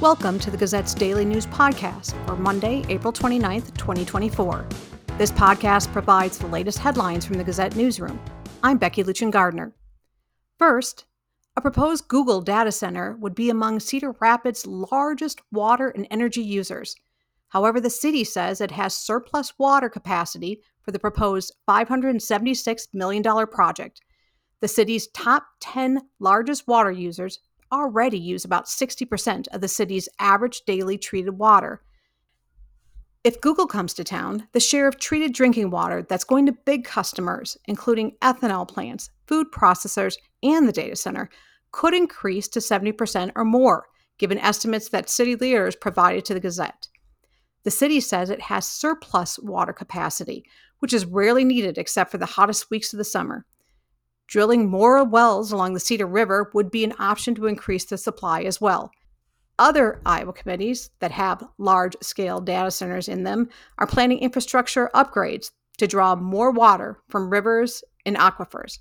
Welcome to the Gazette's Daily News Podcast for Monday, April 29th, 2024. This podcast provides the latest headlines from the Gazette newsroom. I'm Becky Luchin-Gardner. First, a proposed Google data center would be among Cedar Rapids' largest water and energy users. However, the city says it has surplus water capacity for the proposed $576 million project. The city's top 10 largest water users already use about 60% of the city's average daily treated water. If Google comes to town, the share of treated drinking water that's going to big customers, including ethanol plants, food processors, and the data center, could increase to 70% or more, given estimates that city leaders provided to the Gazette. The city says it has surplus water capacity, which is rarely needed except for the hottest weeks of the summer. Drilling more wells along the Cedar River would be an option to increase the supply as well. Other Iowa committees that have large-scale data centers in them are planning infrastructure upgrades to draw more water from rivers and aquifers.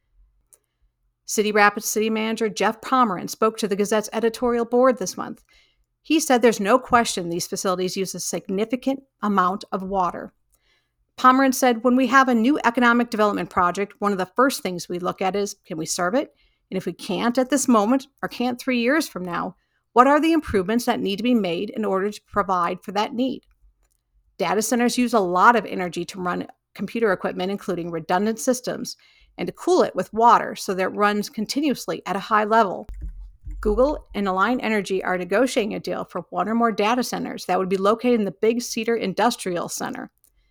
City Rapids City Manager Jeff Pomeran spoke to the Gazette's editorial board this month. He said there's no question these facilities use a significant amount of water. Pomeran said, when we have a new economic development project, one of the first things we look at is, can we serve it? And if we can't at this moment, or can't 3 years from now, what are the improvements that need to be made in order to provide for that need? Data centers use a lot of energy to run computer equipment, including redundant systems, and to cool it with water so that it runs continuously at a high level. Google and Alliant Energy are negotiating a deal for one or more data centers that would be located in the Big Cedar Industrial Center.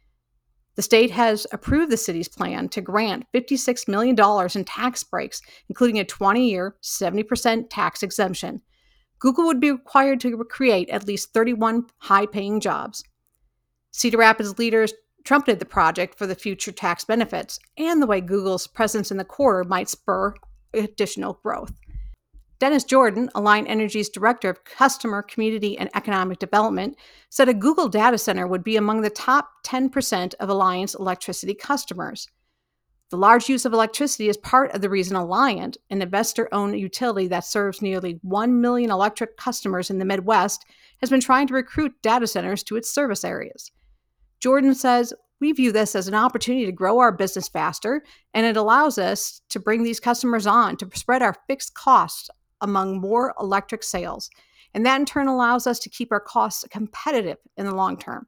The state has approved the city's plan to grant $56 million in tax breaks, including a 20-year, 70% tax exemption. Google would be required to create at least 31 high-paying jobs. Cedar Rapids leaders trumpeted the project for the future tax benefits and the way Google's presence in the quarter might spur additional growth. Dennis Jordan, Alliant Energy's Director of Customer, Community, and Economic Development, said a Google data center would be among the top 10% of Alliant's electricity customers. The large use of electricity is part of the reason Alliant, an investor-owned utility that serves nearly 1 million electric customers in the Midwest, has been trying to recruit data centers to its service areas. Jordan says, we view this as an opportunity to grow our business faster, and it allows us to bring these customers on to spread our fixed costs among more electric sales, and that in turn allows us to keep our costs competitive in the long term.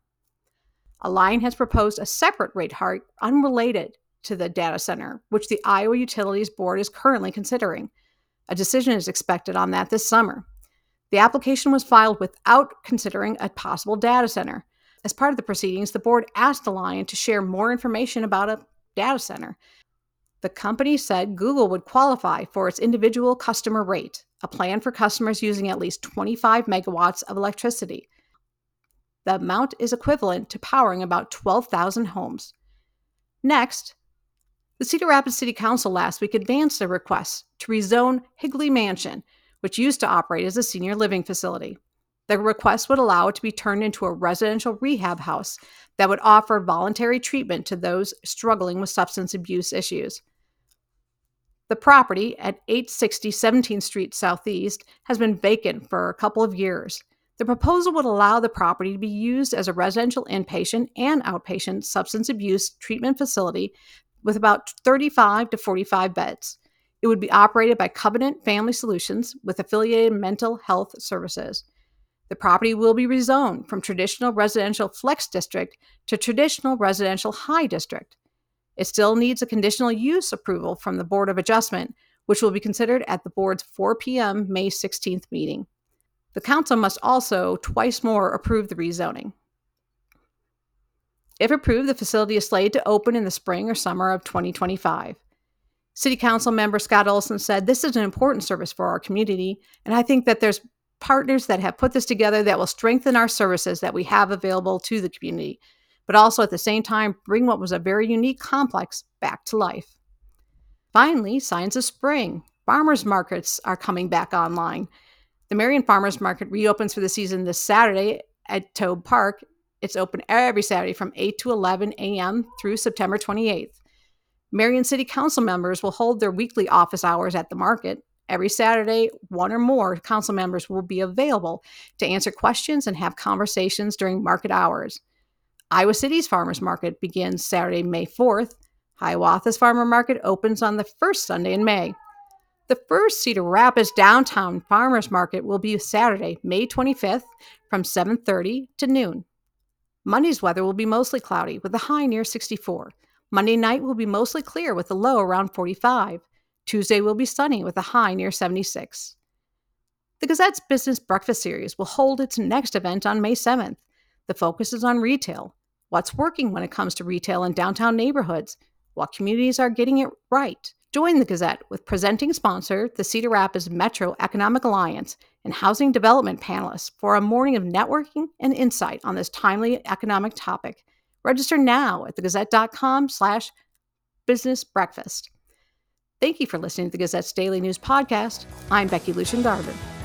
Alliant has proposed a separate rate hike unrelated to the data center, which the Iowa Utilities Board is currently considering. A decision is expected on that this summer. The application was filed without considering a possible data center. As part of the proceedings, the board asked Alliant to share more information about a data center. The company said Google would qualify for its individual customer rate, a plan for customers using at least 25 megawatts of electricity. The amount is equivalent to powering about 12,000 homes. Next, the Cedar Rapids City Council last week advanced a request to rezone Higley Mansion, which used to operate as a senior living facility. The request would allow it to be turned into a residential rehab house that would offer voluntary treatment to those struggling with substance abuse issues. The property at 860 17th Street Southeast has been vacant for a couple of years. The proposal would allow the property to be used as a residential inpatient and outpatient substance abuse treatment facility with about 35 to 45 beds. It would be operated by Covenant Family Solutions with affiliated mental health services. The property will be rezoned from traditional residential flex district to traditional residential high district. It still needs a conditional use approval from the Board of Adjustment, which will be considered at the board's 4 p.m. May 16th meeting. The council must also twice more approve the rezoning. If approved, the facility is slated to open in the spring or summer of 2025. City Council member Scott Olson said, this is an important service for our community, and I think that there's partners that have put this together that will strengthen our services that we have available to the community, but also at the same time bring what was a very unique complex back to life. Finally, signs of spring. Farmers markets are coming back online. The Marion Farmers Market reopens for the season this Saturday at Tobe Park. It's open every Saturday from 8 to 11 a.m. through September 28th. Marion City Council members will hold their weekly office hours at the market. Every Saturday, one or more council members will be available to answer questions and have conversations during market hours. Iowa City's Farmers Market begins Saturday, May 4th. Hiawatha's Farmer Market opens on the first Sunday in May. The first Cedar Rapids Downtown Farmers Market will be Saturday, May 25th from 7:30 to noon. Monday's weather will be mostly cloudy with a high near 64. Monday night will be mostly clear with a low around 45. Tuesday will be sunny with a high near 76. The Gazette's Business Breakfast Series will hold its next event on May 7th. The focus is on retail. What's working when it comes to retail in downtown neighborhoods? What communities are getting it right? Join the Gazette with presenting sponsor, the Cedar Rapids Metro Economic Alliance, and housing development panelists for a morning of networking and insight on this timely economic topic. Register now at thegazette.com/businessbreakfast. Thank you for listening to the Gazette's Daily News Podcast. I'm Becky Lucian Garvin.